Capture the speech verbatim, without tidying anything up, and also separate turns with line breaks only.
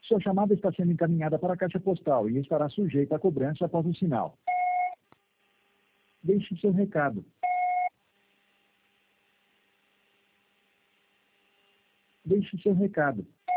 Sua chamada está sendo encaminhada para a caixa postal e estará sujeita a cobrança após o sinal. Deixe seu recado. Deixe seu recado.